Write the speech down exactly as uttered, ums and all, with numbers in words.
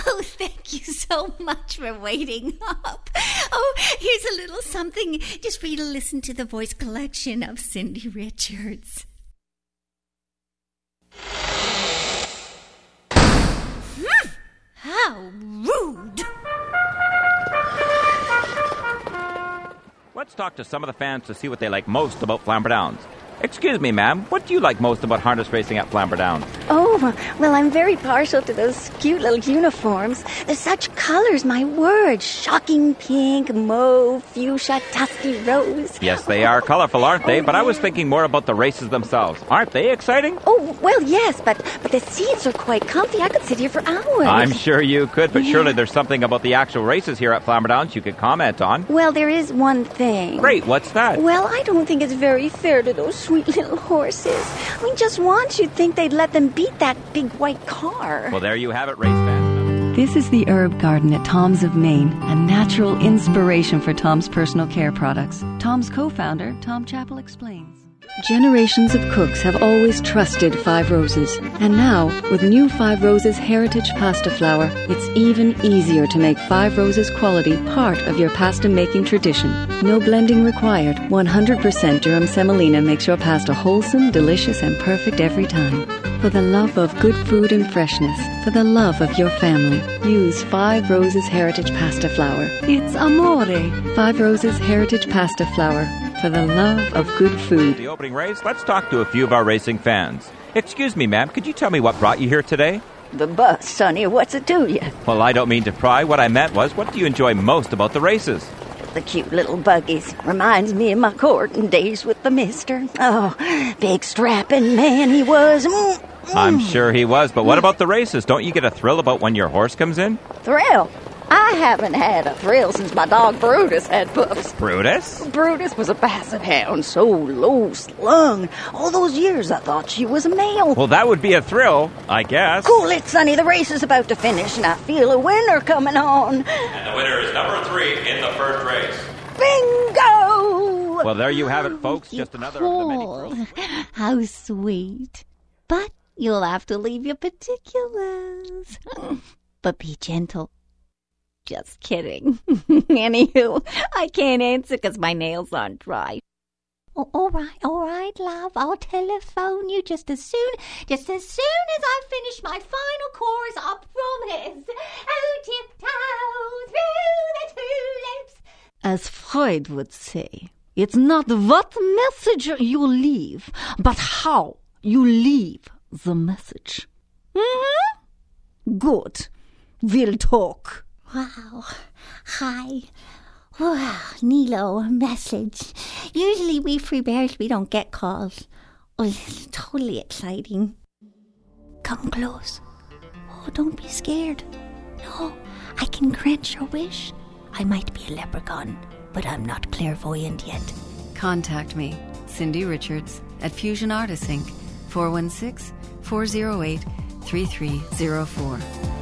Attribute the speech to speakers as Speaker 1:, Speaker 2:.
Speaker 1: Oh, thank you so much for waiting up. Oh, here's a little something just for you to listen to the voice collection of Cindy Richards. Hmm, how rude.
Speaker 2: Let's talk to some of the fans to see what they like most about Flamborough Downs. Excuse me, ma'am, what do you like most about harness racing at Flamborough Downs?
Speaker 3: Oh, well, I'm very partial to those cute little uniforms. They're such colors, my word. Shocking pink, mauve, fuchsia, dusty rose.
Speaker 2: Yes, they are colorful, aren't they? Oh, but yeah. I was thinking more about the races themselves. Aren't they exciting?
Speaker 3: Oh, well, yes, but, but the seats are quite comfy. I could sit here for hours.
Speaker 2: I'm sure you could, but yeah. Surely there's something about the actual races here at Flamborough Downs you could comment on.
Speaker 3: Well, there is one thing.
Speaker 2: Great, what's that?
Speaker 3: Well, I don't think it's very fair to those sweet little horses. I mean, just once you'd think they'd let them beat that big white car.
Speaker 2: Well, there you have it, race fans.
Speaker 4: This is the Herb Garden at Tom's of Maine, a natural inspiration for Tom's personal care products. Tom's co-founder, Tom Chappell, explains. Generations of cooks have always trusted Five Roses. And now, with new Five Roses Heritage Pasta Flour, it's even easier to make Five Roses quality part of your pasta-making tradition. No blending required. one hundred percent durum semolina makes your pasta wholesome, delicious, and perfect every time. For the love of good food and freshness, for the love of your family, use Five Roses Heritage Pasta Flour. It's amore. Five Roses Heritage Pasta Flour. For the love of good food.
Speaker 2: The opening race, let's talk to a few of our racing fans. Excuse me, ma'am, could you tell me what brought you here today?
Speaker 3: The bus, Sonny. What's it to you?
Speaker 2: Well, I don't mean to pry. What I meant was, what do you enjoy most about the races?
Speaker 3: The cute little buggies. Reminds me of my courting days with the mister. Oh, big strapping man he was. Mm, mm.
Speaker 2: I'm sure he was, but what about the races? Don't you get a thrill about when your horse comes in?
Speaker 3: Thrill? I haven't had a thrill since my dog Brutus had pups.
Speaker 2: Brutus?
Speaker 3: Brutus was a basset hound, so low-slung. All those years I thought she was a male.
Speaker 2: Well, that would be a thrill, I guess.
Speaker 3: Cool it, Sonny. The race is about to finish, and I feel a winner coming on.
Speaker 2: And the winner is number three in the first race.
Speaker 3: Bingo!
Speaker 2: Well, there you have it, folks. Just another
Speaker 1: Paul.
Speaker 2: of the many.
Speaker 1: How sweet. But you'll have to leave your particulars. But be gentle. Just kidding. Anywho, I can't answer because my nails aren't dry. Oh, all right, all right, love. I'll telephone you just as soon, just as soon as I finish my final chorus, I promise. Oh, tiptoe through the tulips.
Speaker 5: As Freud would say, it's not what message you leave, but how you leave the message. Mm-hmm. Good. We'll talk.
Speaker 1: Wow. Hi. Wow, Nilo, a message. Usually we free bears, we don't get calls. Oh, it's totally exciting. Come close. Oh, don't be scared. No, I can grant your wish. I might be a leprechaun, but I'm not clairvoyant yet.
Speaker 4: Contact me, Cindy Richards, at Fusion Artists, Incorporated, four one six, four zero eight, three three zero four.